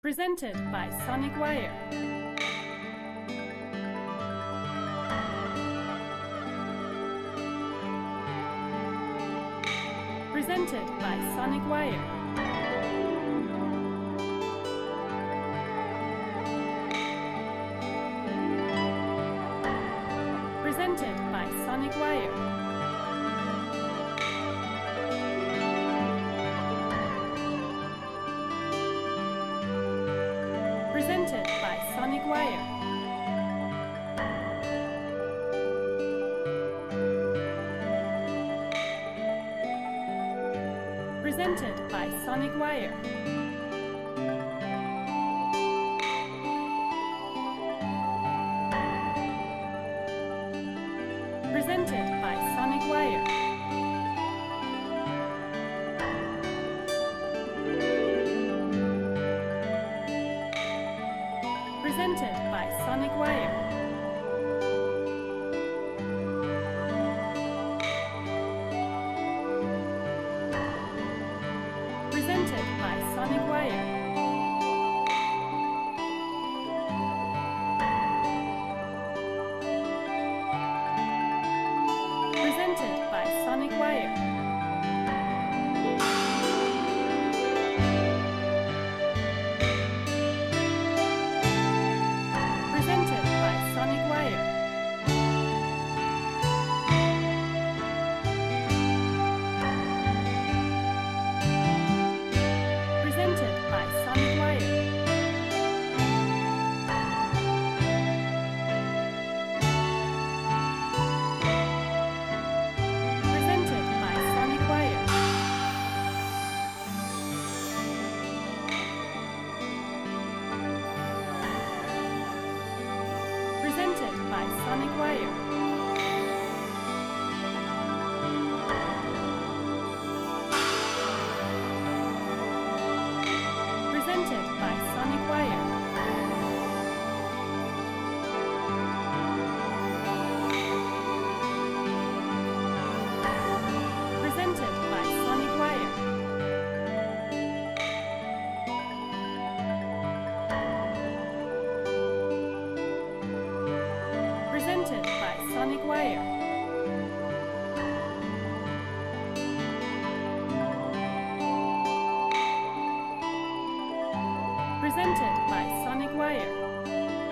Presented by Sonic Wire. Presented by Sonic Wire. Presented by Sonic Wire. Presented by Sonic Wire. Presented by Sonic Wire. Presented by Sonic Wire. Presented by Sonic Wire. Presented by Sonic Wire. Presented by Sonic Wire. Presented by Sonic Wire. Presented by Sonic Wire. Presented by Sonic Wire. Presented by Sonic Wire. Presented by Sonic Wire. Presented by Sonic Wire. Presented by Sonic Wire. Presented by Sonic Wire.